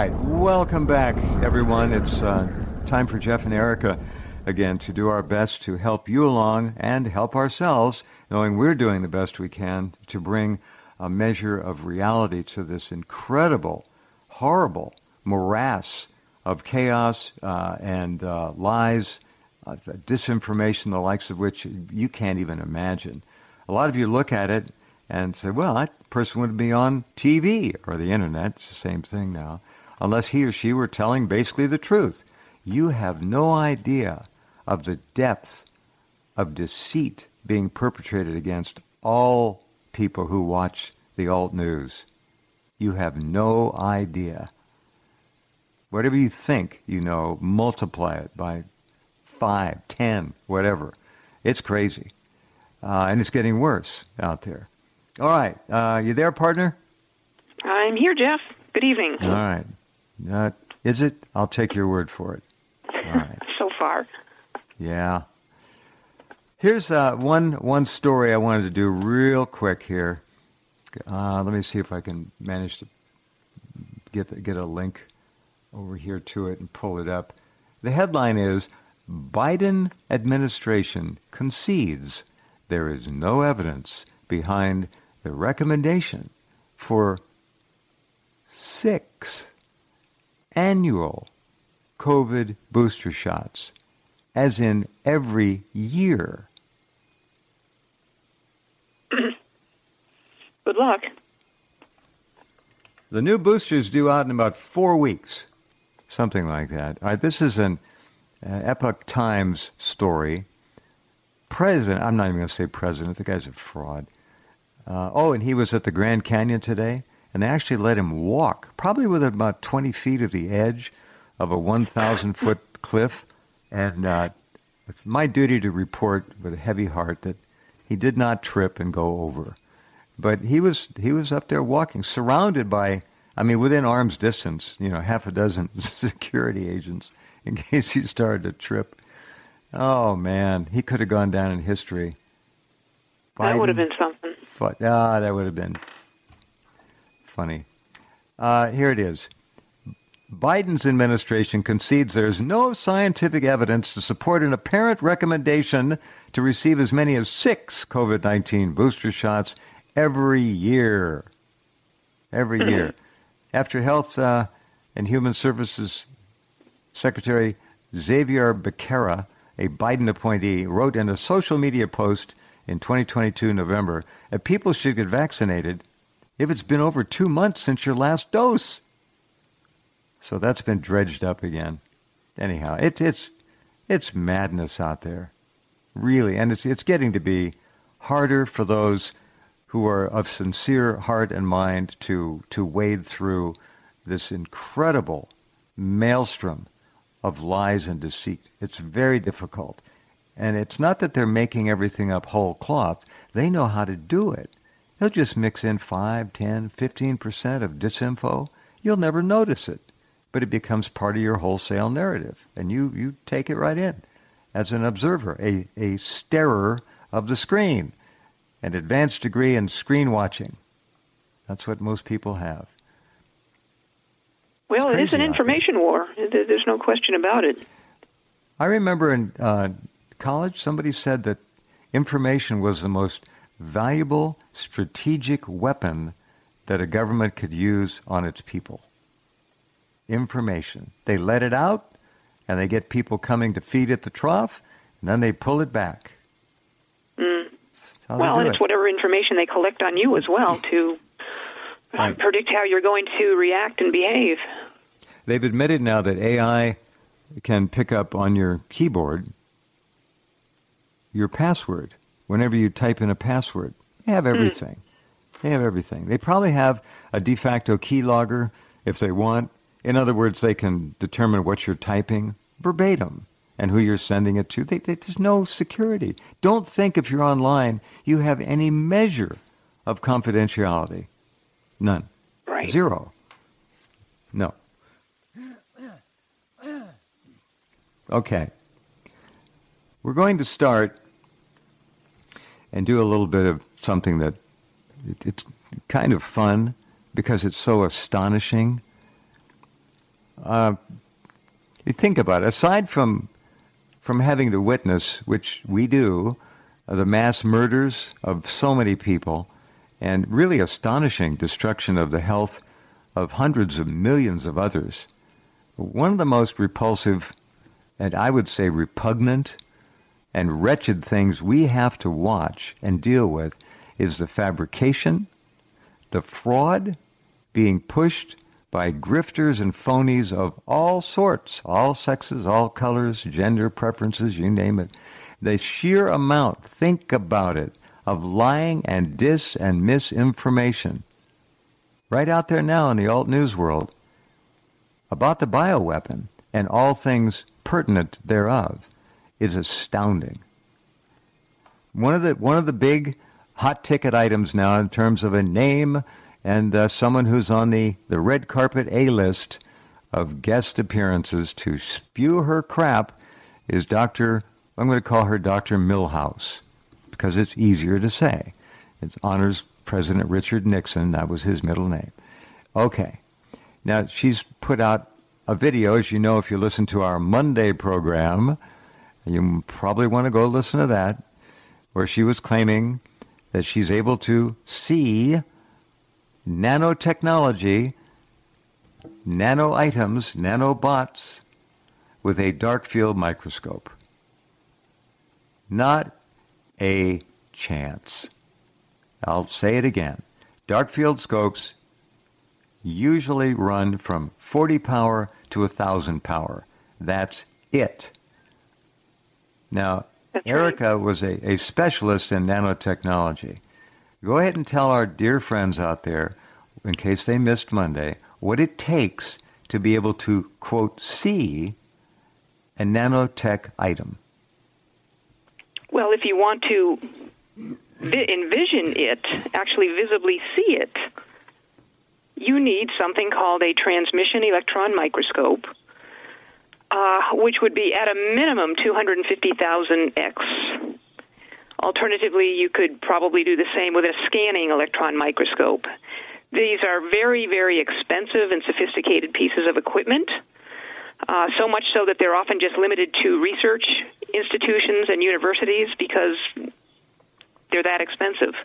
right, welcome back, everyone. It's time for Jeff and Erica again to do our best to help you along and help ourselves, knowing we're doing the best we can to bring a measure of reality to this incredible, horrible morass of chaos and lies, disinformation, the likes of which you can't even imagine. A lot of you look at it and say, well, that person would be on TV or the internet. It's the same thing now. Unless he or she were telling basically the truth. You have no idea of the depth of deceit being perpetrated against all people who watch the alt news. You have no idea. Whatever you think you know, multiply it by 5, 10, whatever. It's crazy. And it's getting worse out there. All right. You there, partner? I'm here, Jeff. Good evening. All right. Is it? I'll take your word for it. All right. So far. Yeah. Here's one story I wanted to do real quick here. Let me see if I can manage to get a link over here to it and pull it up. The headline is, Biden administration concedes there is no evidence behind the recommendation for 6 annual COVID booster shots, as in every year. Good luck. The new boosters due out in about 4 weeks, something like that. All right, this is an Epoch Times story. I'm not even going to say president. The guy's a fraud. And he was at the Grand Canyon today, and they actually let him walk, probably within about 20 feet of the edge of a 1,000-foot cliff. And it's my duty to report with a heavy heart that he did not trip and go over. But he was up there walking, surrounded by, within arm's distance, half a dozen security agents in case he started to trip. Oh, man, he could have gone down in history. That would have been something. That would have been funny. Here it is. Biden's administration concedes there is no scientific evidence to support an apparent recommendation to receive as many as 6 COVID-19 booster shots every year. Every year. After Health and Human Services Secretary Xavier Becerra, a Biden appointee, wrote in a social media post in 2022 November that people should get vaccinated if it's been over 2 months since your last dose. So that's been dredged up again. Anyhow, it's madness out there, really, and it's getting to be harder for those who are of sincere heart and mind to wade through this incredible maelstrom of lies and deceit. It's very difficult. And it's not that they're making everything up whole cloth. They know how to do it. They'll just mix in 5, 10, 15% of disinfo. You'll never notice it. But it becomes part of your wholesale narrative. And you take it right in as an observer, a starer of the screen, an advanced degree in screen watching. That's what most people have. Well, it is an information war. There's no question about it. I remember in college, somebody said that information was the most valuable strategic weapon that a government could use on its people. Information. They let it out, and they get people coming to feed at the trough, and then they pull it back. Well, and it's whatever information they collect on you as well to predict how you're going to react and behave. They've admitted now that AI can pick up on your keyboard your password. Whenever you type in a password, they have everything. They have everything. They probably have a de facto keylogger if they want. In other words, they can determine what you're typing verbatim and who you're sending it to. There's no security. Don't think if you're online you have any measure of confidentiality. None. Right. Zero. No. Okay. We're going to start and do a little bit of something that it's kind of fun because it's so astonishing. you think about it. Aside from having to witness, which we do, the mass murders of so many people, and really astonishing destruction of the health of hundreds of millions of others, one of the most repulsive, and I would say repugnant, and wretched things we have to watch and deal with is the fabrication, the fraud being pushed by grifters and phonies of all sorts, all sexes, all colors, gender preferences, you name it. The sheer amount, think about it, of lying and dis and misinformation right out there now in the alt news world about the bioweapon and all things pertinent thereof is astounding. One of the big hot ticket items now in terms of a name and someone who's on the red carpet A-list of guest appearances to spew her crap is I'm going to call her Dr. Milhouse, because it's easier to say. It honors President Richard Nixon. That was his middle name. Okay. Now, she's put out a video, as you know, if you listen to our Monday program, you probably want to go listen to that, where she was claiming that she's able to see nanotechnology, nano items, nanobots with a dark field microscope. Not a chance. I'll say it again. Dark field scopes usually run from 40 power to 1,000 power. That's it. Now, Erica was a specialist in nanotechnology. Go ahead and tell our dear friends out there, in case they missed Monday, what it takes to be able to, quote, see a nanotech item. Well, if you want to envision it, actually visibly see it, you need something called a transmission electron microscope, which would be at a minimum 250,000x. Alternatively, you could probably do the same with a scanning electron microscope. These are very, very expensive and sophisticated pieces of equipment, so much so that they're often just limited to research institutions and universities because they're that expensive.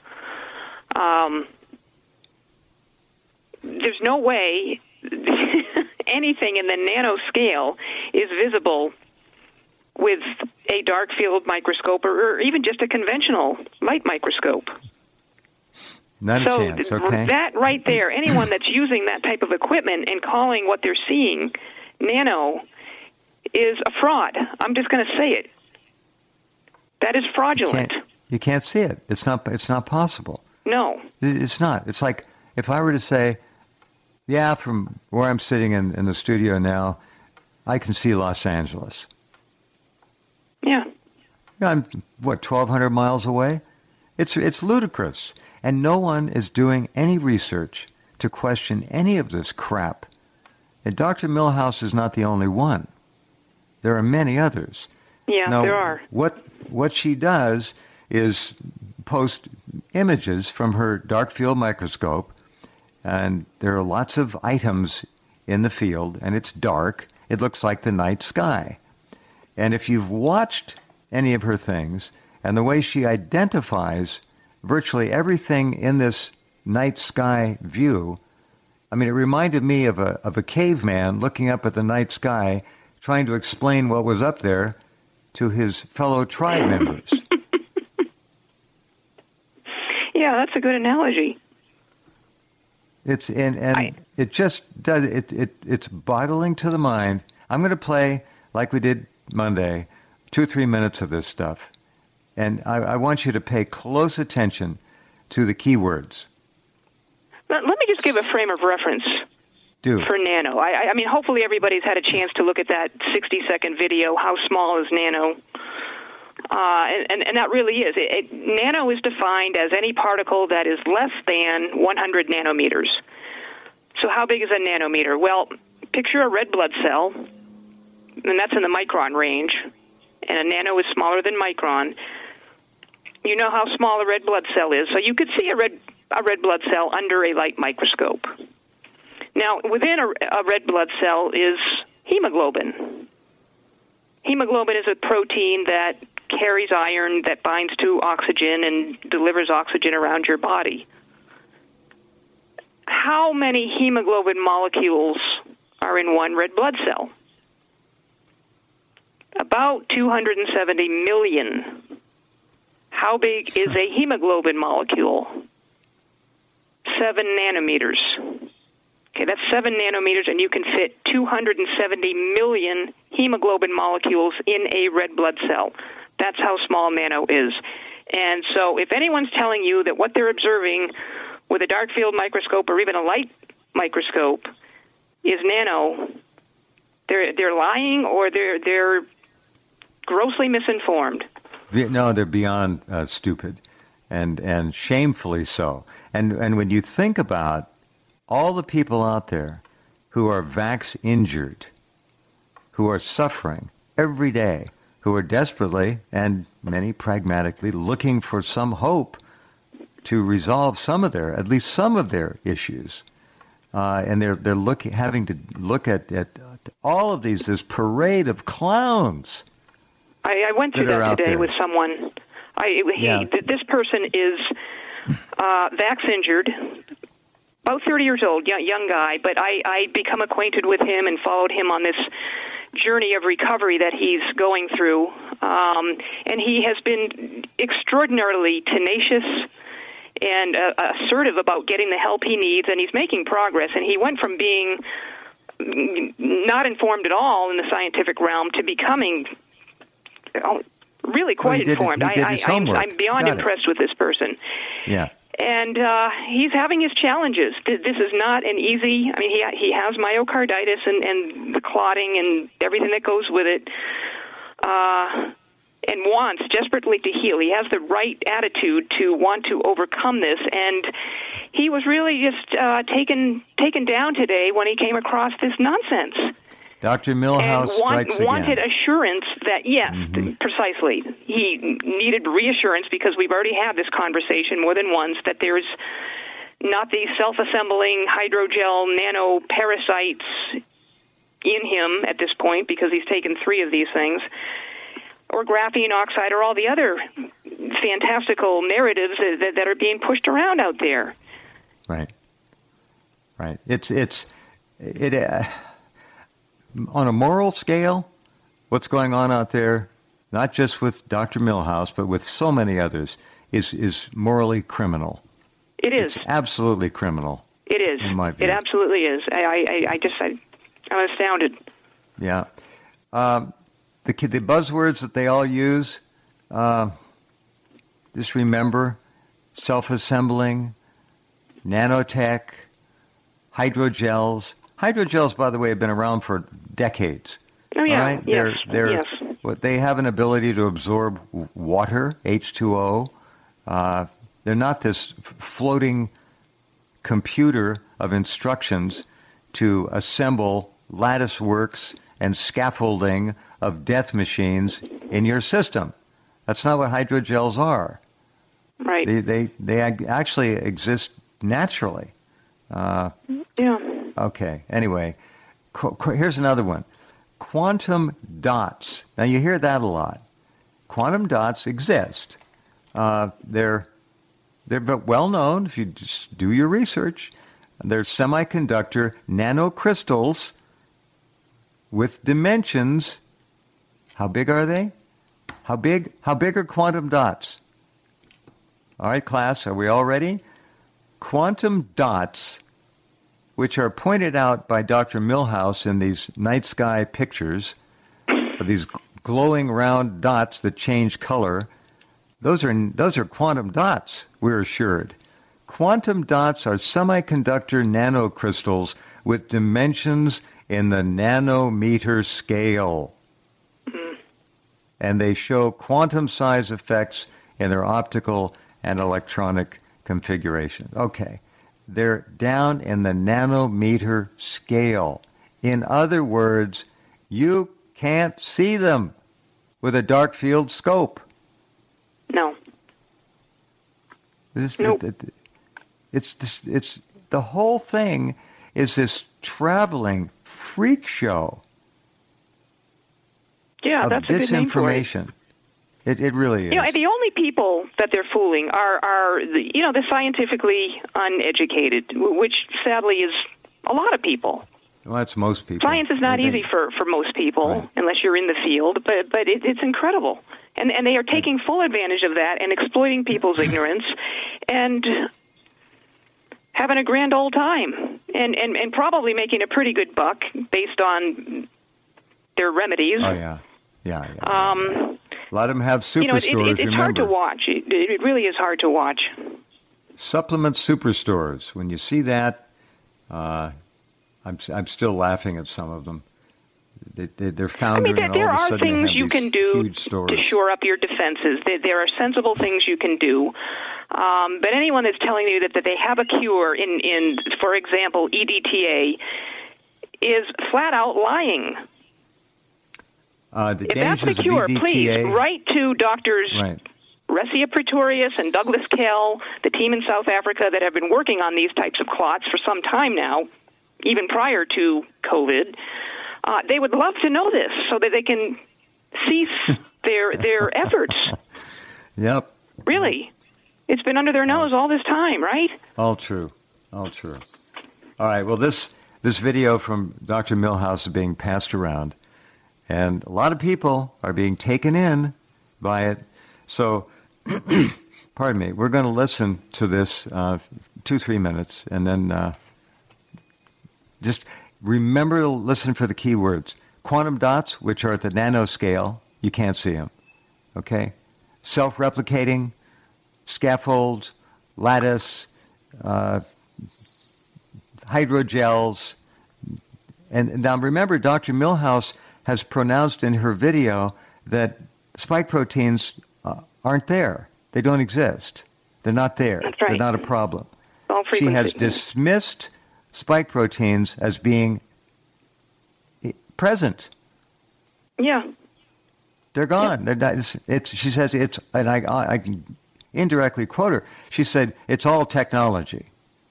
There's no way anything in the nanoscale is visible with a dark field microscope or even just a conventional light microscope. Not a chance, okay. That right there, anyone that's using that type of equipment and calling what they're seeing nano is a fraud. I'm just going to say it. That is fraudulent. You can't see it. It's not possible. No. It's not. It's like if I were to say, yeah, from where I'm sitting in the studio now, I can see Los Angeles. Yeah. I'm, 1,200 miles away? It's ludicrous. And no one is doing any research to question any of this crap. And Dr. Milhouse is not the only one. There are many others. Yeah, now, there are. What she does is post images from her dark field microscope, and there are lots of items in the field, and it's dark. It looks like the night sky. And if you've watched any of her things, and the way she identifies virtually everything in this night sky view, I mean, it reminded me of a caveman looking up at the night sky, trying to explain what was up there to his fellow tribe members. Yeah, that's a good analogy. It just does it's boggling to the mind. I'm going to play, like we did Monday, 2-3 minutes of this stuff, and I want you to pay close attention to the keywords. Let me just give a frame of reference for nano. I mean, hopefully everybody's had a chance to look at that 60-second video, How Small is Nano? And that really is. Nano is defined as any particle that is less than 100 nanometers. So how big is a nanometer? Well, picture a red blood cell, and that's in the micron range, and a nano is smaller than micron. You know how small a red blood cell is, so you could see a red blood cell under a light microscope. Now, within a red blood cell is hemoglobin. Hemoglobin is a protein that carries iron, that binds to oxygen and delivers oxygen around your body. How many hemoglobin molecules are in one red blood cell? About 270 million. How big is a hemoglobin molecule? 7 nanometers. Okay, that's 7 nanometers, and you can fit 270 million hemoglobin molecules in a red blood cell. That's how small nano is. And so if anyone's telling you that what they're observing with a dark field microscope or even a light microscope is nano, they're lying, or they're grossly misinformed. No, they're beyond stupid, and shamefully so. And when you think about all the people out there who are vax injured, who are suffering every day, who are desperately and many pragmatically looking for some hope to resolve at least some of their issues, and they're having to look at all of this parade of clowns. I went through that today with someone. This person is vax injured, about 30 years old, young guy, but I become acquainted with him and followed him on this journey of recovery that he's going through. And he has been extraordinarily tenacious and assertive about getting the help he needs, and he's making progress. And he went from being not informed at all in the scientific realm to becoming really quite informed. I'm beyond impressed with this person. Yeah. And he's having his challenges. This is not an easy. I mean, he has myocarditis and the clotting and everything that goes with it, and wants desperately to heal. He has the right attitude to want to overcome this, and he was really just taken down today when he came across this nonsense. Dr. Milhouse wanted assurance that, yes, precisely. He needed reassurance because we've already had this conversation more than once that there's not these self-assembling hydrogel nanoparasites in him at this point because he's taken 3 of these things, or graphene oxide, or all the other fantastical narratives that are being pushed around out there. Right. On a moral scale, what's going on out there, not just with Dr. Milhouse, but with so many others, is morally criminal. It is. It's absolutely criminal. It is. In my view. It absolutely is. I'm astounded. Yeah. The buzzwords that they all use, just remember, self-assembling, nanotech, hydrogels. Hydrogels, by the way, have been around for decades. Oh, yeah. Right? Yes. They have an ability to absorb water, H2O. They're not this floating computer of instructions to assemble lattice works and scaffolding of death machines in your system. That's not what hydrogels are. Right. They actually exist naturally. Yeah. Okay. Anyway, here's another one. Quantum dots. Now, you hear that a lot. Quantum dots exist. They're well known if you just do your research. They're semiconductor nanocrystals with dimensions. How big are they? How big are quantum dots? All right, class, are we all ready? Quantum dots, which are pointed out by Dr. Milhouse in these night sky pictures, of these glowing round dots that change color, those are quantum dots, we're assured. Quantum dots are semiconductor nanocrystals with dimensions in the nanometer scale. And they show quantum size effects in their optical and electronic configuration. Okay. They're down in the nanometer scale. In other words, you can't see them with a dark field scope. No. Nope. It's the whole thing is this traveling freak show. Yeah, of that's a good name for it. disinformation. It really is. And the only people that they're fooling are the scientifically uneducated, which sadly is a lot of people. Well, that's most people. Science is not easy for most people, right, unless you're in the field, but it's incredible. And they are taking full advantage of that and exploiting people's ignorance and having a grand old time and probably making a pretty good buck based on their remedies. Oh, yeah. Yeah. A lot of them have superstores, it's hard to watch. It really is hard to watch. Supplement superstores. When you see that, I'm still laughing at some of them. They're foundering, and all there of a are sudden things you can do to shore up your defenses. There are sensible things you can do. But anyone that's telling you that they have a cure in, for example, EDTA, is flat out lying. If that's the cure, please write to doctors Ressia Pretorius and Douglas Kell, the team in South Africa that have been working on these types of clots for some time now, even prior to COVID. They would love to know this so that they can cease their efforts. Yep. Really. It's been under their nose all this time, right? All true. All right. Well, this video from Dr. Milhouse is being passed around, and a lot of people are being taken in by it. So, pardon me, we're going to listen to this 2-3 minutes, and then just remember to listen for the key words. Quantum dots, which are at the nanoscale, you can't see them. Okay? Self-replicating, scaffolds, lattice, hydrogels. And now remember, Dr. Milhouse has pronounced in her video that spike proteins aren't there. They don't exist. They're not there. That's right. They're not a problem. She has dismissed spike proteins as being present. Yeah. They're gone. Yeah. They're not, she says it's, and I can indirectly quote her. She said, it's all technology.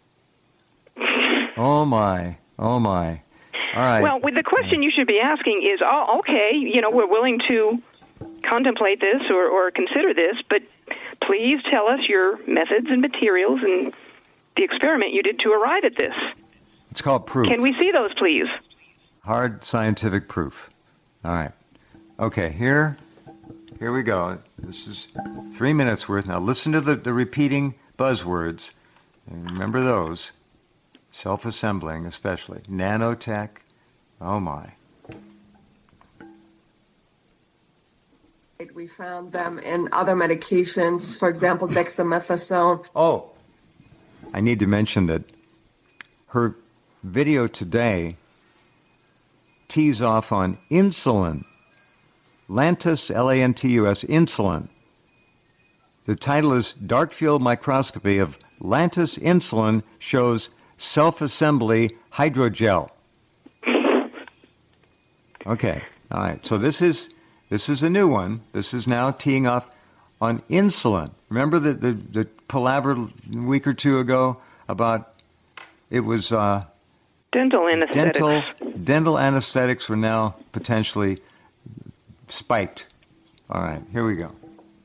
Oh my. All right. Well, the question you should be asking is, okay, we're willing to contemplate this or consider this, but please tell us your methods and materials and the experiment you did to arrive at this. It's called proof. Can we see those, please? Hard scientific proof. All right. Okay, here we go. This is 3 minutes worth. Now listen to the repeating buzzwords. And remember those. Self-assembling, especially. Nanotech. Oh, my. We found them in other medications, for example, dexamethasone. Oh, I need to mention that her video today tees off on insulin. Lantus, L-A-N-T-U-S, insulin. The title is Dark Field Microscopy of Lantus Insulin Shows Self-Assembly Hydrogel. Okay, all right. So this is a new one. This is now teeing off on insulin. Remember the palaver a week or two ago about it was dental anesthetics. Dental anesthetics were now potentially spiked. All right, here we go.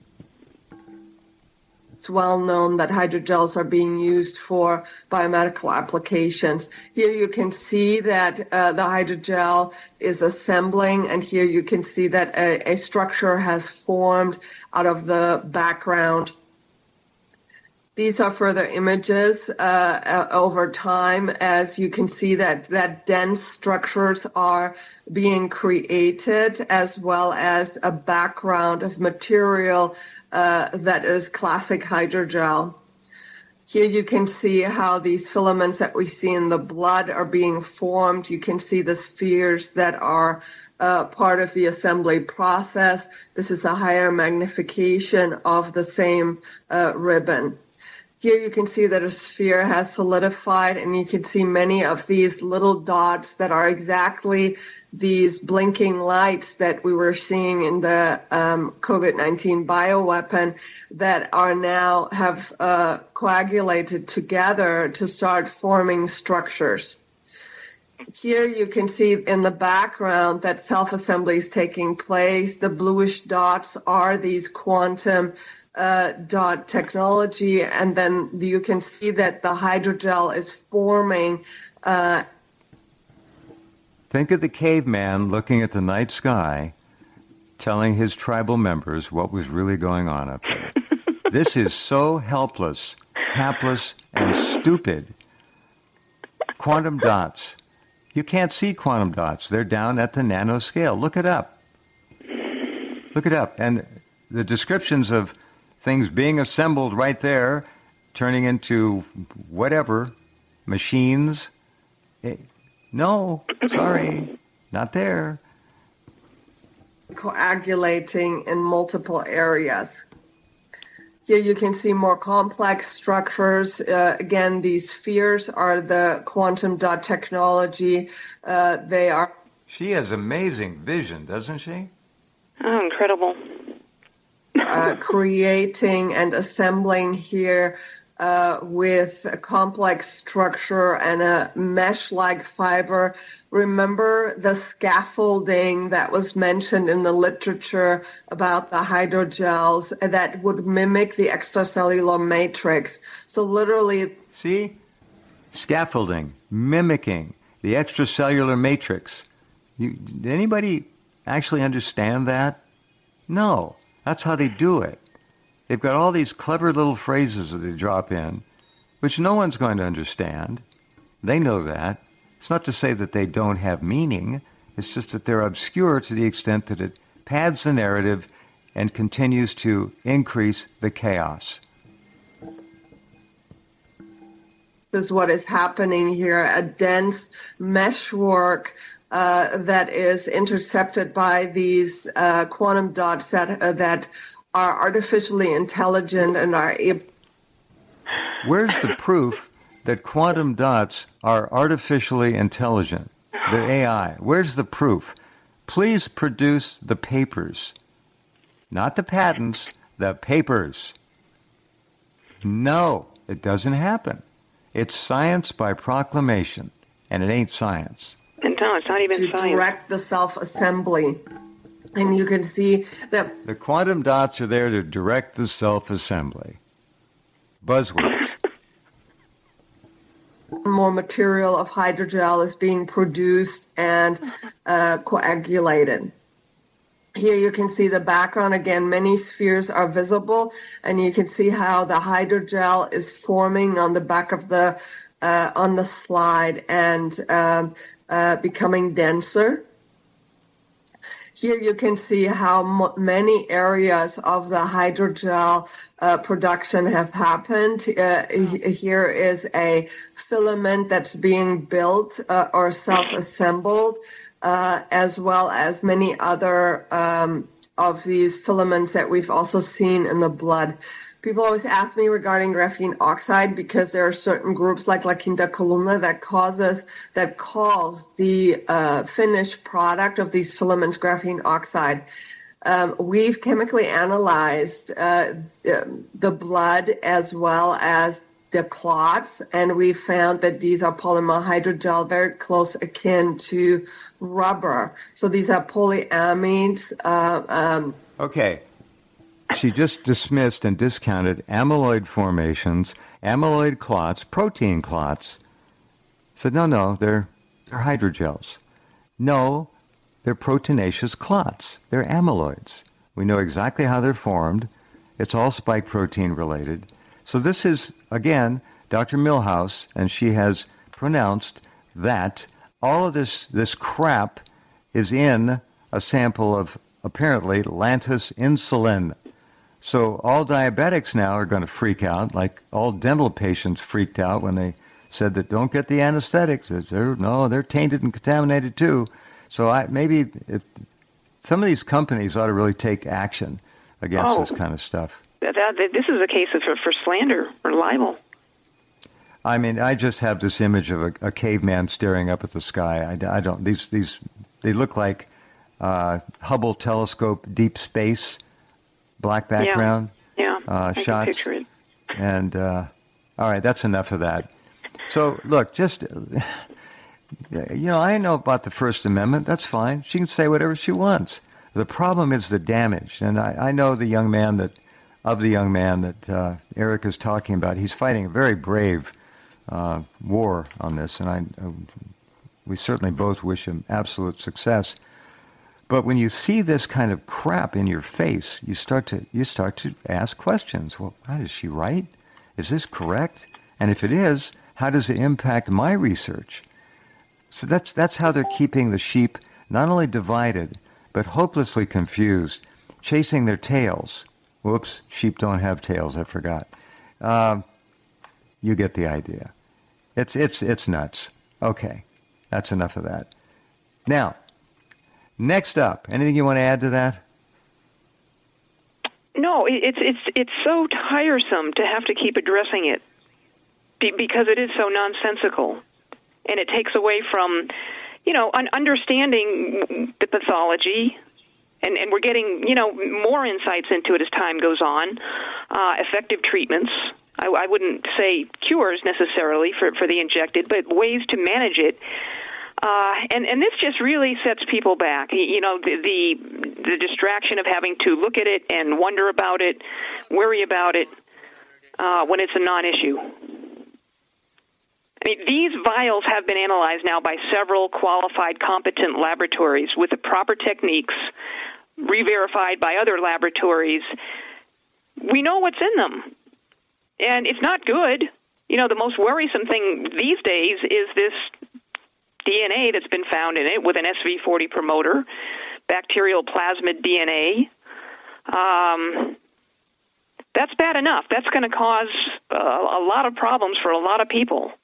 It's well known that hydrogels are being used for biomedical applications. Here you can see that the hydrogel is assembling, and here you can see that a structure has formed out of the background. These are further images over time, as you can see that dense structures are being created, as well as a background of material that is classic hydrogel. Here you can see how these filaments that we see in the blood are being formed. You can see the spheres that are part of the assembly process. This is a higher magnification of the same ribbon. Here you can see that a sphere has solidified, and you can see many of these little dots that are exactly these blinking lights that we were seeing in the COVID-19 bioweapon that are now have coagulated together to start forming structures. Here you can see in the background that self-assembly is taking place. The bluish dots are these quantum dot technology, and then you can see that the hydrogel is forming. Think of the caveman looking at the night sky, telling his tribal members what was really going on up there. This is so helpless, hapless, and stupid. Quantum dots. You can't see quantum dots. They're down at the nanoscale. Look it up. Look it up. And the descriptions of things being assembled right there, turning into whatever, machines. No, sorry, not there. Coagulating in multiple areas. Here you can see more complex structures. Again, these spheres are the quantum dot technology. They are. She has amazing vision, doesn't she? Oh, incredible. Creating and assembling here with a complex structure and a mesh-like fiber. Remember the scaffolding that was mentioned in the literature about the hydrogels that would mimic the extracellular matrix. So literally... See? Scaffolding, mimicking the extracellular matrix. Did anybody actually understand that? No. That's how they do it. They've got all these clever little phrases that they drop in, which no one's going to understand. They know that. It's not to say that they don't have meaning. It's just that they're obscure to the extent that it pads the narrative and continues to increase the chaos. This is what is happening here, a dense meshwork that is intercepted by these quantum dots that are artificially intelligent and are able... Where's the proof that quantum dots are artificially intelligent? They're AI. Where's the proof? Please produce the papers. Not the patents, the papers. No, it doesn't happen. It's science by proclamation, and it ain't science. And no, it's not even science. To direct the self-assembly. And you can see that... The quantum dots are there to direct the self-assembly. Buzzwords. More material of hydrogel is being produced and coagulated. Here you can see the background. Again, many spheres are visible, and you can see how the hydrogel is forming on the back of the on the slide and becoming denser. Here you can see how many areas of the hydrogel production have happened. Here is a filament that's being built or self-assembled, as well as many other of these filaments that we've also seen in the blood. People always ask me regarding graphene oxide because there are certain groups like La Quinta Columna that calls the finished product of these filaments graphene oxide. We've chemically analyzed the blood as well as the clots, and we found that these are polymer hydrogel, very close akin to rubber. So these are polyamides. Okay. She just dismissed and discounted amyloid formations, amyloid clots, protein clots. Said, no, they're hydrogels. No, they're proteinaceous clots. They're amyloids. We know exactly how they're formed. It's all spike protein related. So this is, again, Dr. Milhouse, and she has pronounced that all of this crap is in a sample of, apparently, Lantus insulin. So all diabetics now are going to freak out, like all dental patients freaked out when they said that don't get the anesthetics. They're tainted and contaminated too. So maybe some of these companies ought to really take action against this kind of stuff. This is a case for slander or libel. I mean, I just have this image of a caveman staring up at the sky. I don't. These they look like Hubble telescope deep space. Black background I shots. can picture it. And all right, that's enough of that. So look, just I know about the First Amendment. That's fine. She can say whatever she wants. The problem is the damage. And I know the young man that Eric is talking about. He's fighting a very brave war on this, and we certainly both wish him absolute success. But when you see this kind of crap in your face, you start to ask questions. Well, is she right? Is this correct? And if it is, how does it impact my research? So that's how they're keeping the sheep not only divided, but hopelessly confused, chasing their tails. Whoops, sheep don't have tails, I forgot. You get the idea. It's nuts. Okay, that's enough of that. Now, next up, anything you want to add to that? No, it's so tiresome to have to keep addressing it because it is so nonsensical, and it takes away from, understanding the pathology, and we're getting, more insights into it as time goes on, effective treatments. I wouldn't say cures necessarily for the injected, but ways to manage it. And this just really sets people back. The distraction of having to look at it and wonder about it, worry about it, when it's a non-issue. I mean, these vials have been analyzed now by several qualified, competent laboratories with the proper techniques, re-verified by other laboratories. We know what's in them, and it's not good. The most worrisome thing these days is this DNA that's been found in it with an SV40 promoter, bacterial plasmid DNA. That's bad enough. That's going to cause a lot of problems for a lot of people.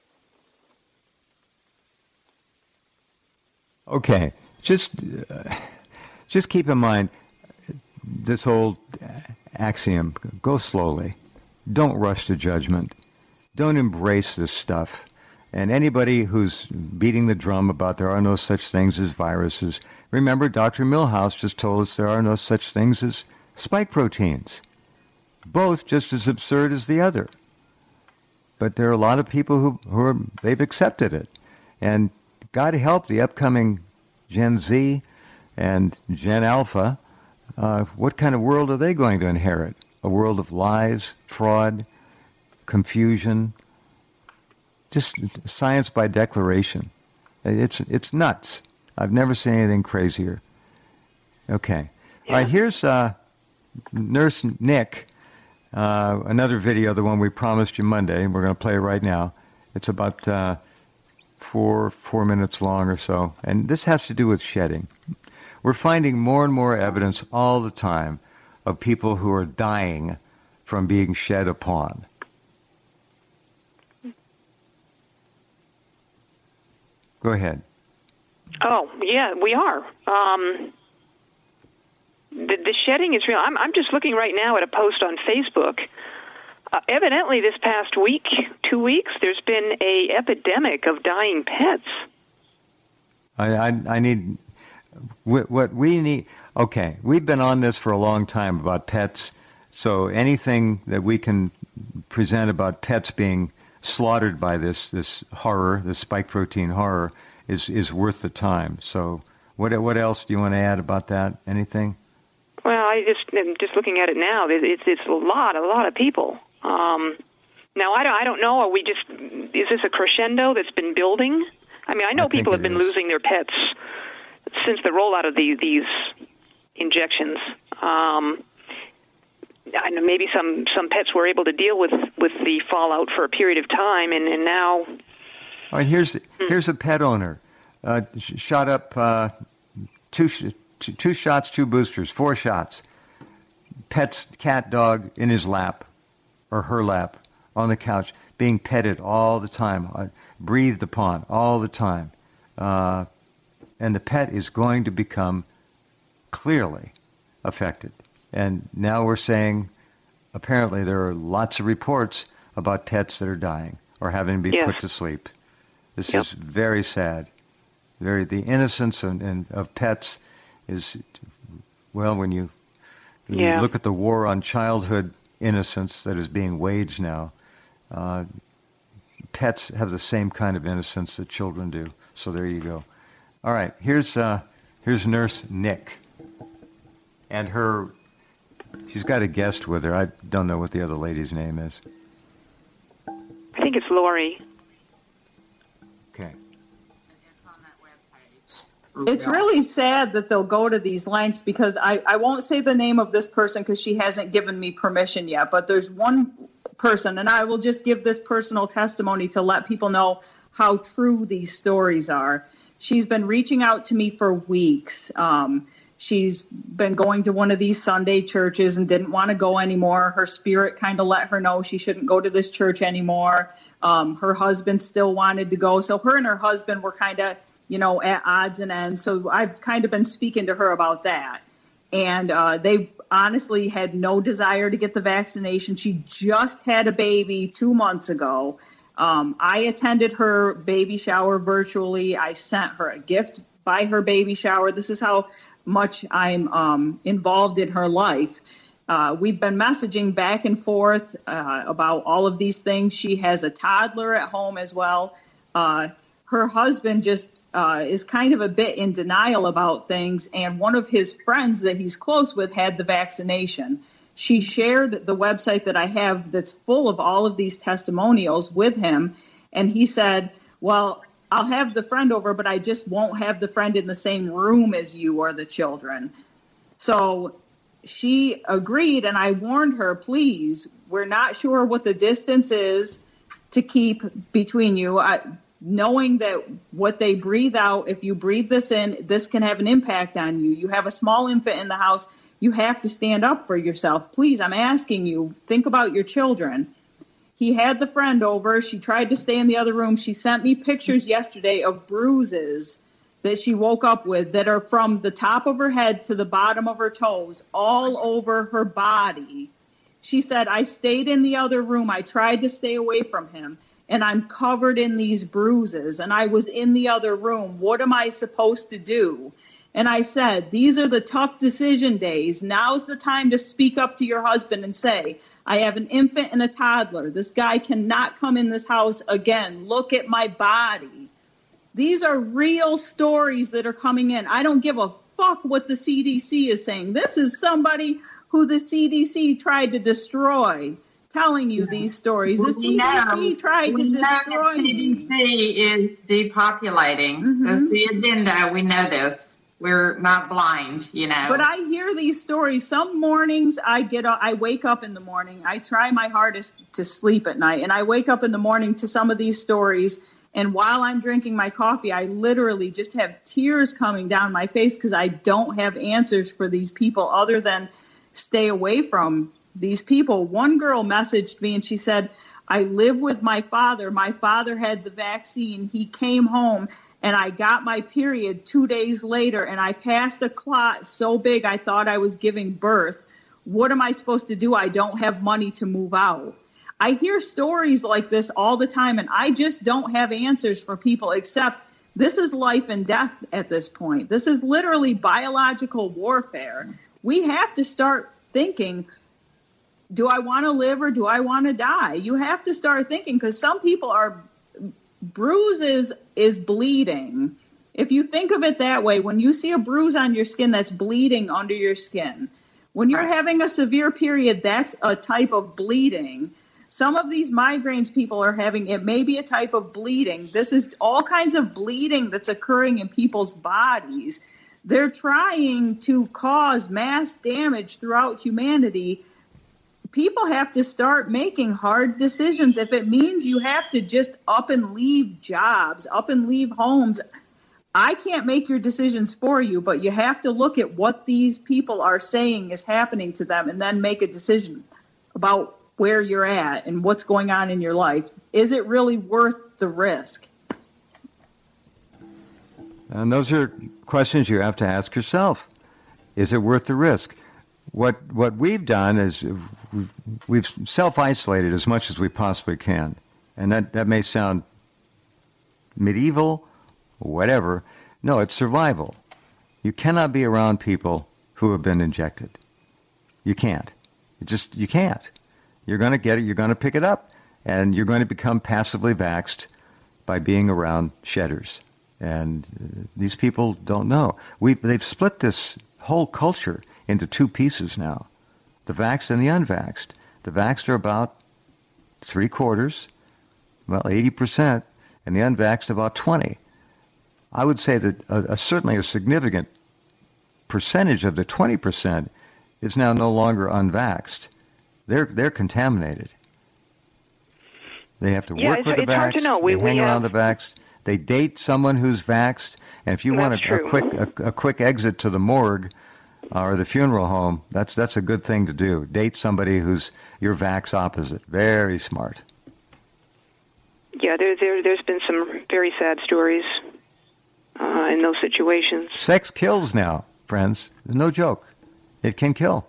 Okay, just keep in mind this old axiom: go slowly. Don't rush to judgment. Don't embrace this stuff. And anybody who's beating the drum about there are no such things as viruses, remember Dr. Milhouse just told us there are no such things as spike proteins. Both just as absurd as the other. But there are a lot of people they've accepted it. And God help the upcoming Gen Z and Gen Alpha. What kind of world are they going to inherit? A world of lies, fraud, confusion, just science by declaration. It's nuts. I've never seen anything crazier. Okay. Yeah. All right, here's Nurse Nick, another video, the one we promised you Monday, and we're going to play it right now. It's about 4 minutes long or so, and this has to do with shedding. We're finding more and more evidence all the time of people who are dying from being shed upon. Go ahead. Oh, yeah, we are. The shedding is real. I'm just looking right now at a post on Facebook. Evidently, this past week, 2 weeks, there's been an epidemic of dying pets. I need... What we need... Okay, we've been on this for a long time about pets, so anything that we can present about pets being slaughtered by this horror, this spike protein horror, is worth the time. So what else do you want to add about that? Anything? Well, I'm just looking at it now. It's a lot of people. Now I don't know. Is this a crescendo that's been building? I mean, I know people have been losing their pets since the rollout of these injections. I know maybe some pets were able to deal with the fallout for a period of time, and now. All right, here's a pet owner, shot up two shots, 2 boosters, 4 shots. Pet's cat, dog in his lap, or her lap, on the couch, being petted all the time, breathed upon all the time, and the pet is going to become clearly affected. And now we're saying, apparently there are lots of reports about pets that are dying or having to be put to sleep. This is very sad. The innocence of pets is, well, when you look at the war on childhood innocence that is being waged now, pets have the same kind of innocence that children do. So there you go. All right, here's Nurse Nick, and she's got a guest with her. I don't know what the other lady's name is. I think it's Lori. Okay. It's really sad that they'll go to these lengths, because I won't say the name of this person because she hasn't given me permission yet, but there's one person, and I will just give this personal testimony to let people know how true these stories are. She's been reaching out to me for weeks. She's been going to one of these Sunday churches and didn't want to go anymore. Her spirit kind of let her know she shouldn't go to this church anymore. Her husband still wanted to go. So her and her husband were kind of, at odds and ends. So I've kind of been speaking to her about that. And they honestly had no desire to get the vaccination. She just had a baby 2 months ago. I attended her baby shower virtually. I sent her a gift by her baby shower. This is how much I'm involved in her life. We've been messaging back and forth about all of these things. She has a toddler at home as well. Her husband just is kind of a bit in denial about things, and one of his friends that he's close with had the vaccination. She shared the website that I have that's full of all of these testimonials with him, and he said, well, I'll have the friend over, but I just won't have the friend in the same room as you or the children. So she agreed, and I warned her, please, we're not sure what the distance is to keep between you. Knowing that what they breathe out, if you breathe this in, this can have an impact on you. You have a small infant in the house. You have to stand up for yourself. Please, I'm asking you, think about your children. He had the friend over. She tried to stay in the other room. She sent me pictures yesterday of bruises that she woke up with that are from the top of her head to the bottom of her toes, all over her body. She said, I stayed in the other room. I tried to stay away from him, and I'm covered in these bruises, and I was in the other room. What am I supposed to do? And I said, these are the tough decision days. Now's the time to speak up to your husband and say, I have an infant and a toddler. This guy cannot come in this house again. Look at my body. These are real stories that are coming in. I don't give a fuck what the CDC is saying. This is somebody who the CDC tried to destroy, telling you these stories. The CDC tried to destroy me. The CDC is depopulating. Mm-hmm. That's the agenda. We know this. We're not blind, But I hear these stories. Some mornings I wake up in the morning. I try my hardest to sleep at night. And I wake up in the morning to some of these stories. And while I'm drinking my coffee, I literally just have tears coming down my face because I don't have answers for these people other than stay away from these people. One girl messaged me and she said, I live with my father. My father had the vaccine. He came home and I got my period 2 days later and I passed a clot so big I thought I was giving birth. What am I supposed to do? I don't have money to move out. I hear stories like this all the time, and I just don't have answers for people except this is life and death at this point. This is literally biological warfare. We have to start thinking, do I want to live or do I want to die? You have to start thinking, because some people are bruises is bleeding. If you think of it that way, when you see a bruise on your skin, that's bleeding under your skin. When you're having a severe period, that's a type of bleeding. Some of these migraines people are having, it may be a type of bleeding. This is all kinds of bleeding that's occurring in people's bodies. They're trying to cause mass damage throughout humanity. People have to start making hard decisions. If it means you have to just up and leave jobs, up and leave homes, I can't make your decisions for you, but you have to look at what these people are saying is happening to them and then make a decision about where you're at and what's going on in your life. Is it really worth the risk? And those are questions you have to ask yourself. Is it worth the risk? What we've done is we've self-isolated as much as we possibly can. And that may sound medieval, whatever. No, it's survival. You cannot be around people who have been injected. You can't. You can't. You're going to get it. You're going to pick it up. And you're going to become passively vaxxed by being around shedders. And these people don't know. They've split this whole culture into two pieces now, the vaxxed and the unvaxxed. The vaxxed are about 3/4, well, 80%, and the unvaxxed about 20%. I would say that certainly a significant percentage of the 20% is now no longer unvaxxed. They're contaminated. They have to work with the vaxxed. Hard to know. They hang around the vaxxed. They date someone who's vaxxed. And if you want a quick exit to the morgue or the funeral home, that's a good thing to do. Date somebody who's your vax opposite. Very smart. Yeah, there's been some very sad stories in those situations. Sex kills now, friends. No joke. It can kill.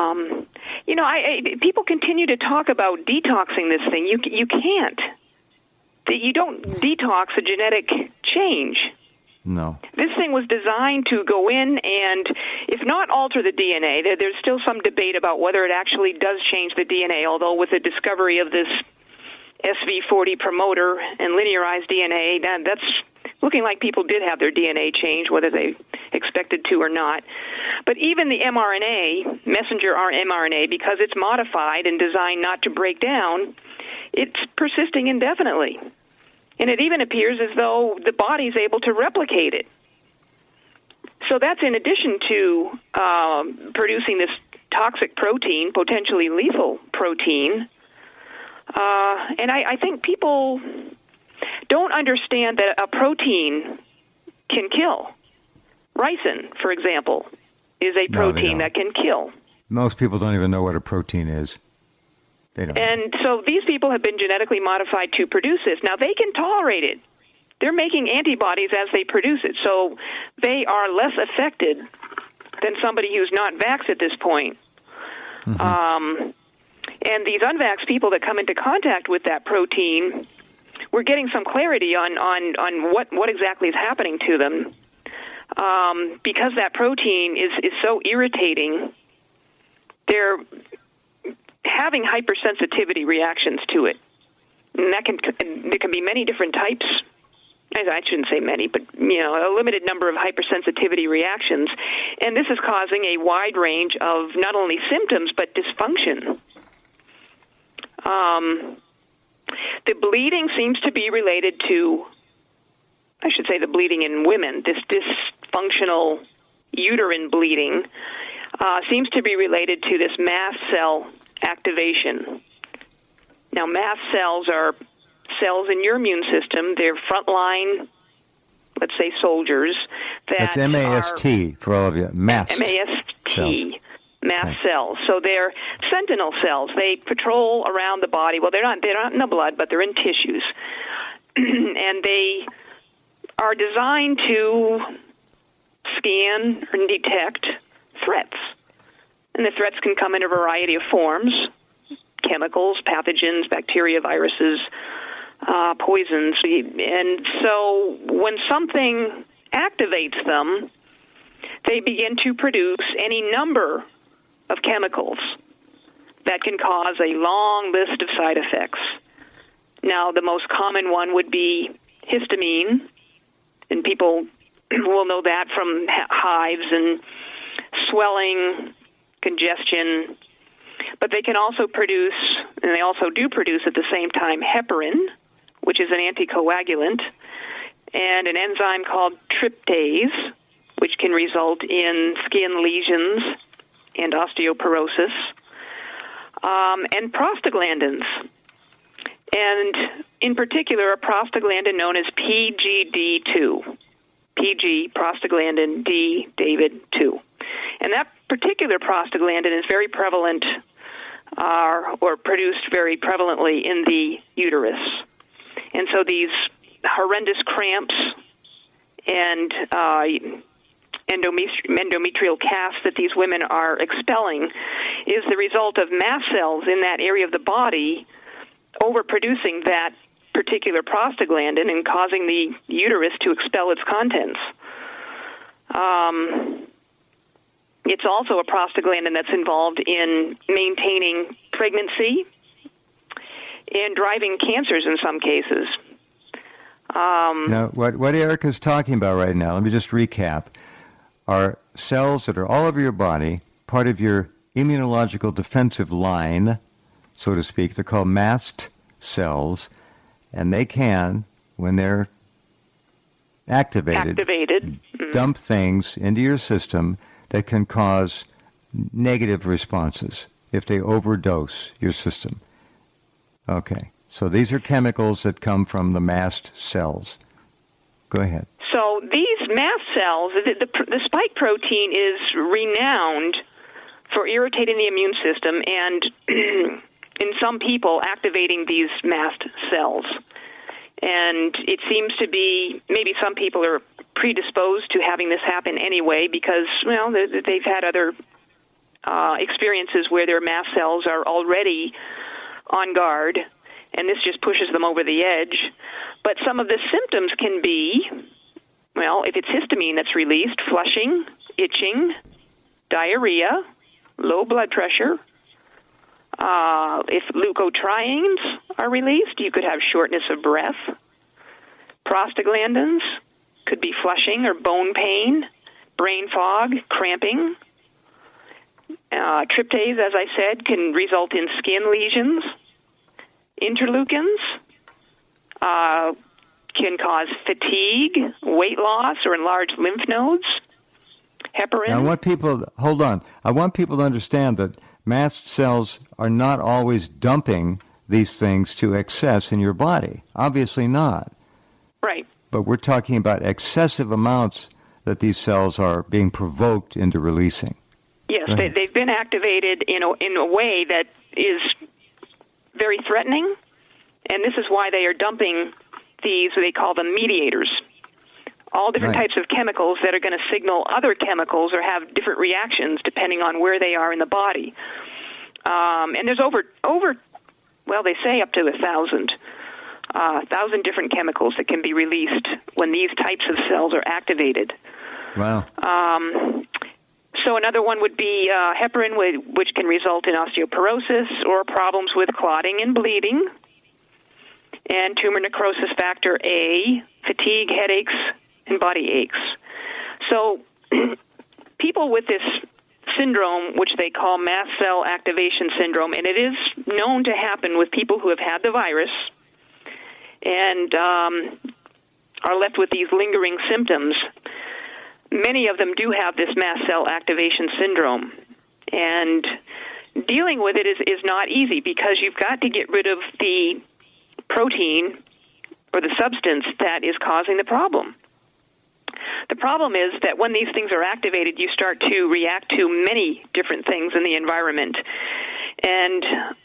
People continue to talk about detoxing this thing. You can't. You don't detox a genetic change. No. This thing was designed to go in and, if not alter the DNA, there's still some debate about whether it actually does change the DNA, although with the discovery of this SV40 promoter and linearized DNA, that's looking like people did have their DNA changed, whether they expected to or not. But even the mRNA, messenger mRNA, because it's modified and designed not to break down, it's persisting indefinitely. And it even appears as though the body's able to replicate it. So that's in addition to producing this toxic protein, potentially lethal protein. And I think people don't understand that a protein can kill. Ricin, for example, is a protein that can kill. Most people don't even know what a protein is. They don't. And so these people have been genetically modified to produce this. Now, they can tolerate it. They're making antibodies as they produce it, so they are less affected than somebody who's not vaxxed at this point. Mm-hmm. And these unvaxxed people that come into contact with that protein, we're getting some clarity on what exactly is happening to them. Because that protein is so irritating, they're having hypersensitivity reactions to it. And there can be many different types. I shouldn't say many, but a limited number of hypersensitivity reactions. And this is causing a wide range of not only symptoms, but dysfunction. The bleeding seems to be related to, I should say the bleeding in women, this dysfunctional uterine bleeding, seems to be related to this mast cell activation. Now, mast cells are cells in your immune system. They're frontline, let's say, soldiers. That's MAST for all of you. MAST. MAST. Mast cells. So they're sentinel cells. They patrol around the body. Well, they're not in the blood, but they're in tissues. And they are designed to scan and detect threats. And the threats can come in a variety of forms: chemicals, pathogens, bacteria, viruses, poisons. And so when something activates them, they begin to produce any number of chemicals that can cause a long list of side effects. Now, the most common one would be histamine, and people will know that from hives and swelling, congestion. But they can also produce, and they also do produce at the same time, heparin, which is an anticoagulant, and an enzyme called tryptase, which can result in skin lesions and osteoporosis, and prostaglandins. And in particular, a prostaglandin known as PGD2. PG, prostaglandin D, David 2. And that particular prostaglandin is very prevalent, or produced very prevalently in the uterus. And so these horrendous cramps and endometrial casts that these women are expelling is the result of mast cells in that area of the body overproducing that particular prostaglandin and causing the uterus to expel its contents. It's also a prostaglandin that's involved in maintaining pregnancy, and driving cancers in some cases. Now, what Erica's talking about right now, let me just recap, are cells that are all over your body, part of your immunological defensive line, so to speak. They're called mast cells, and they can, when they're activated, dump things into your system that can cause negative responses if they overdose your system. Okay, so these are chemicals that come from the mast cells. Go ahead. So these mast cells, the spike protein is renowned for irritating the immune system and, in some people, activating these mast cells. And it seems to be, maybe some people are predisposed to having this happen anyway because, well, they've had other experiences where their mast cells are already on guard, and this just pushes them over the edge. But some of the symptoms can be, well, if it's histamine that's released, flushing, itching, diarrhea, low blood pressure. If leukotrienes are released, you could have shortness of breath. Prostaglandins could be flushing or bone pain, brain fog, cramping. Tryptase, as I said, can result in skin lesions. Interleukins can cause fatigue, weight loss, or enlarged lymph nodes. Heparin. Now, I want people to understand that mast cells are not always dumping these things to excess in your body. Obviously not. Right. But we're talking about excessive amounts that these cells are being provoked into releasing. Yes, they've been activated in a way that is very threatening, and this is why they are dumping these, they call them mediators. All different types of chemicals that are going to signal other chemicals or have different reactions depending on where they are in the body. And there's over, well, they say up to 1,000 different chemicals that can be released when these types of cells are activated. Wow. So another one would be heparin, which can result in osteoporosis or problems with clotting and bleeding, and tumor necrosis factor A, fatigue, headaches, and body aches. So people with this syndrome, which they call mast cell activation syndrome, and it is known to happen with people who have had the virus and are left with these lingering symptoms. Many of them do have this mast cell activation syndrome, and dealing with it is not easy because you've got to get rid of the protein or the substance that is causing the problem. The problem is that when these things are activated, you start to react to many different things in the environment. And,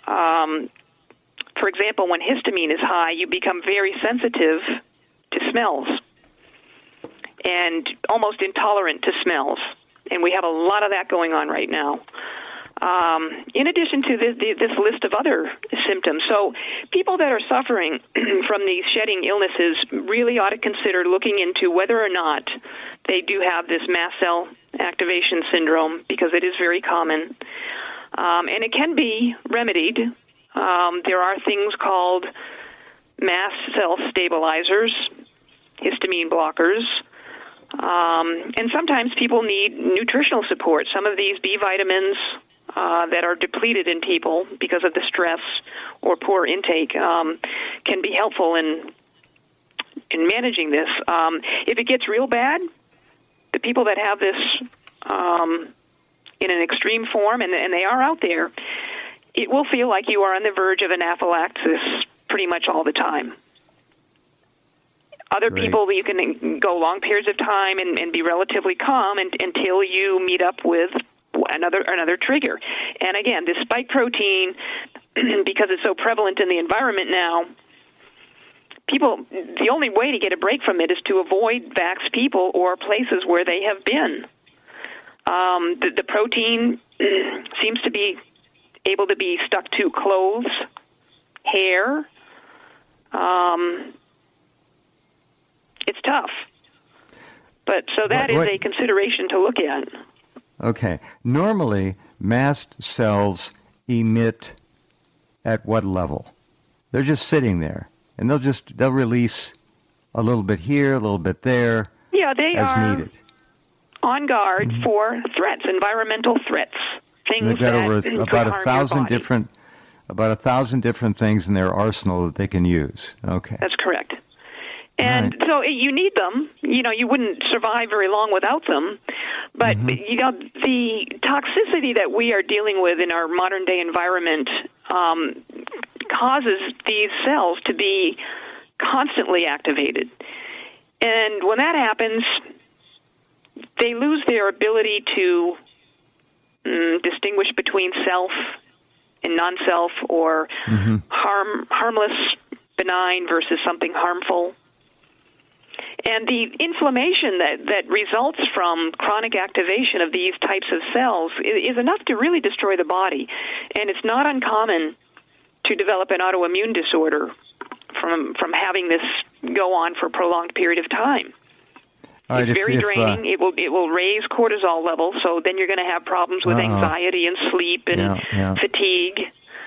for example, when histamine is high, you become very sensitive to smells and almost intolerant to smells. And we have a lot of that going on right now. In addition to this list of other symptoms. So people that are suffering from these shedding illnesses really ought to consider looking into whether or not they do have this mast cell activation syndrome, because it is very common. And it can be remedied. There are things called mast cell stabilizers, histamine blockers, and sometimes people need nutritional support. Some of these B vitamins that are depleted in people because of the stress or poor intake can be helpful in managing this. If it gets real bad, the people that have this in an extreme form, and they are out there, it will feel like you are on the verge of anaphylaxis pretty much all the time. Other people, you can go long periods of time and be relatively calm until you meet up with another trigger. And again, this spike protein, because it's so prevalent in the environment now, people, the only way to get a break from it is to avoid vaxxed people or places where they have been. The protein seems to be able to be stuck to clothes, hair. It's tough. But so that is a consideration to look at. Okay. Normally, mast cells emit at what level? They're just sitting there, and they'll release a little bit here, a little bit there. Yeah, they as are needed. On guard for threats, environmental threats, things they've got that over could about harm 1,000 your body. different things in their arsenal that they can use. Okay. That's correct. And right. so you need them. You wouldn't survive very long without them. But, the toxicity that we are dealing with in our modern-day environment causes these cells to be constantly activated. And when that happens, they lose their ability to distinguish between self and non-self, or harmless, benign versus something harmful. And the inflammation that results from chronic activation of these types of cells is enough to really destroy the body. And it's not uncommon to develop an autoimmune disorder from having this go on for a prolonged period of time. Right, it's very draining. It will raise cortisol levels, so then you're going to have problems with anxiety and sleep and fatigue.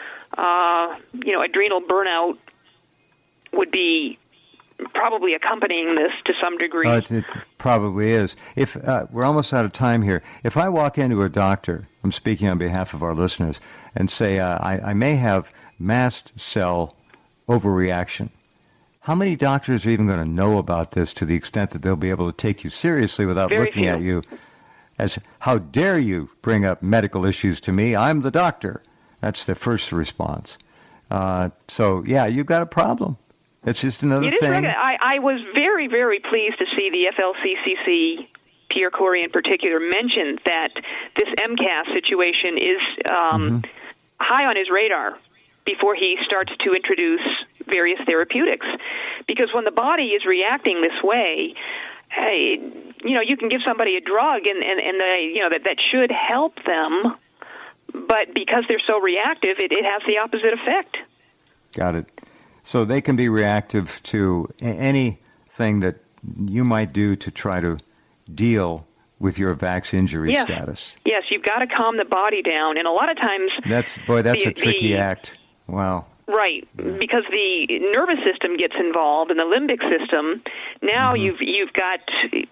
Adrenal burnout would be probably accompanying this to some degree. It probably is. If we're almost out of time here. If I walk into a doctor, I'm speaking on behalf of our listeners, and say I may have mast cell overreaction, how many doctors are even going to know about this to the extent that they'll be able to take you seriously without looking at you as, how dare you bring up medical issues to me? I'm the doctor. That's the first response. So, yeah, you've got a problem. It's just another thing. I was very, very pleased to see the FLCCC, Pierre Kory in particular, mention that this MCAS situation is high on his radar before he starts to introduce various therapeutics. Because when the body is reacting this way, hey, you can give somebody a drug and that should help them, but because they're so reactive, it has the opposite effect. Got it. So they can be reactive to anything that you might do to try to deal with your VAX injury status. Yes, you've got to calm the body down, and a lot of times that's a tricky act. Wow. Right, because the nervous system gets involved and the limbic system. Now you've got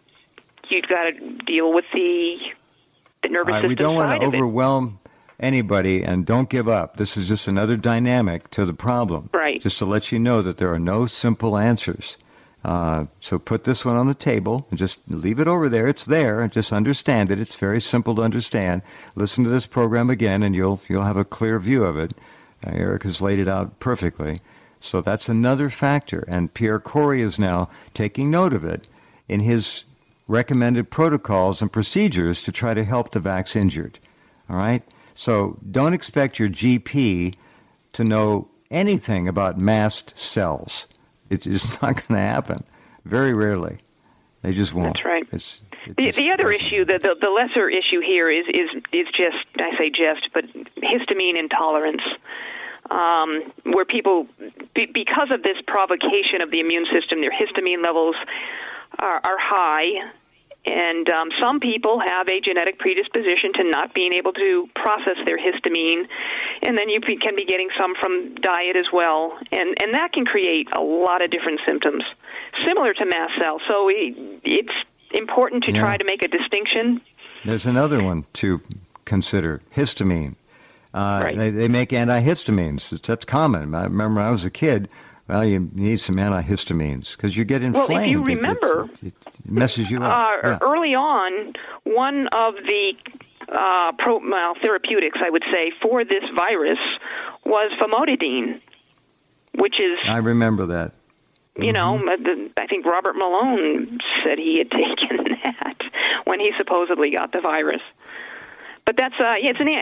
to deal with the nervous system. We don't want to overwhelm anybody, and don't give up. This is just another dynamic to the problem. Right. Just to let you know that there are no simple answers. So put this one on the table and just leave it over there. It's there, and just understand it. It's very simple to understand. Listen to this program again, and you'll have a clear view of it. Eric has laid it out perfectly. So that's another factor, and Pierre Kory is now taking note of it in his recommended protocols and procedures to try to help the VAX injured. All right? So don't expect your GP to know anything about mast cells. It's not going to happen. Very rarely. They just won't. That's right. The other issue, the lesser issue here is just, I say just, but histamine intolerance, where people, because of this provocation of the immune system, their histamine levels are high. And some people have a genetic predisposition to not being able to process their histamine, and then you can be getting some from diet as well, and that can create a lot of different symptoms, similar to mast cell. So it's important to try to make a distinction. There's another one to consider, histamine. Right. They make antihistamines. That's common. I remember when I was a kid, well, you need some antihistamines because you get inflamed. Well, if you remember, it messes you up. Early on, one of the therapeutics, I would say, for this virus was famotidine, which is... I remember that. I think Robert Malone said he had taken that when he supposedly got the virus. But that's it's an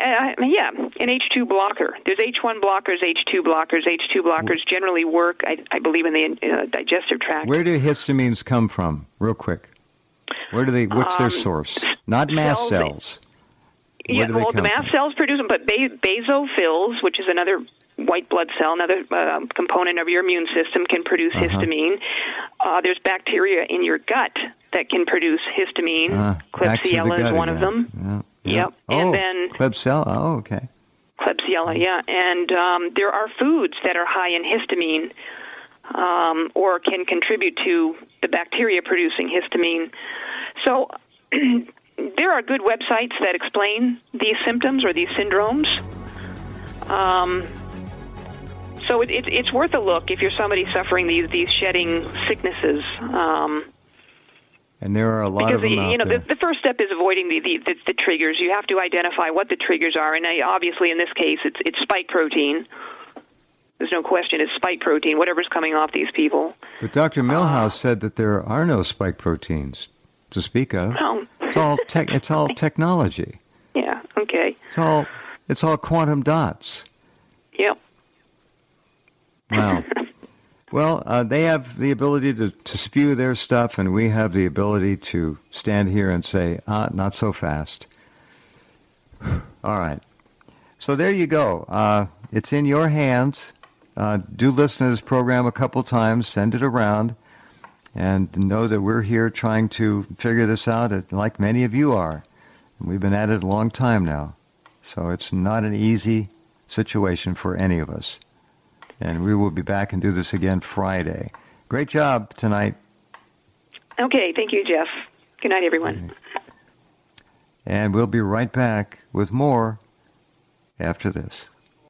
H2 blocker. There's H1 blockers, H2 blockers. H2 blockers generally work, I believe, in the digestive tract. Where do histamines come from? Real quick. Where do they? What's their source? Not mast cells. The mast cells produce them, but basophils, which is another white blood cell, another component of your immune system, can produce histamine. There's bacteria in your gut that can produce histamine. Klebsiella is one of them. Yeah. Yep. And then Klebsiella. Oh, okay. Klebsiella, yeah. And there are foods that are high in histamine or can contribute to the bacteria producing histamine. So there are good websites that explain these symptoms or these syndromes. So it's worth a look if you're somebody suffering these shedding sicknesses. And there are a lot of them out there. The first step is avoiding the triggers. You have to identify what the triggers are, and obviously in this case it's spike protein. There's no question it's spike protein, whatever's coming off these people. But Dr. Milhouse said that there are no spike proteins to speak of. No. It's all technology. Yeah. Okay. It's all quantum dots. Yep. Wow. Well, they have the ability to spew their stuff, and we have the ability to stand here and say, not so fast. All right. So there you go. It's in your hands. Do listen to this program a couple times. Send it around. And know that we're here trying to figure this out, like many of you are. We've been at it a long time now. So it's not an easy situation for any of us. And we will be back and do this again Friday. Great job tonight. Okay, thank you, Jeff. Good night, everyone. And we'll be right back with more after this.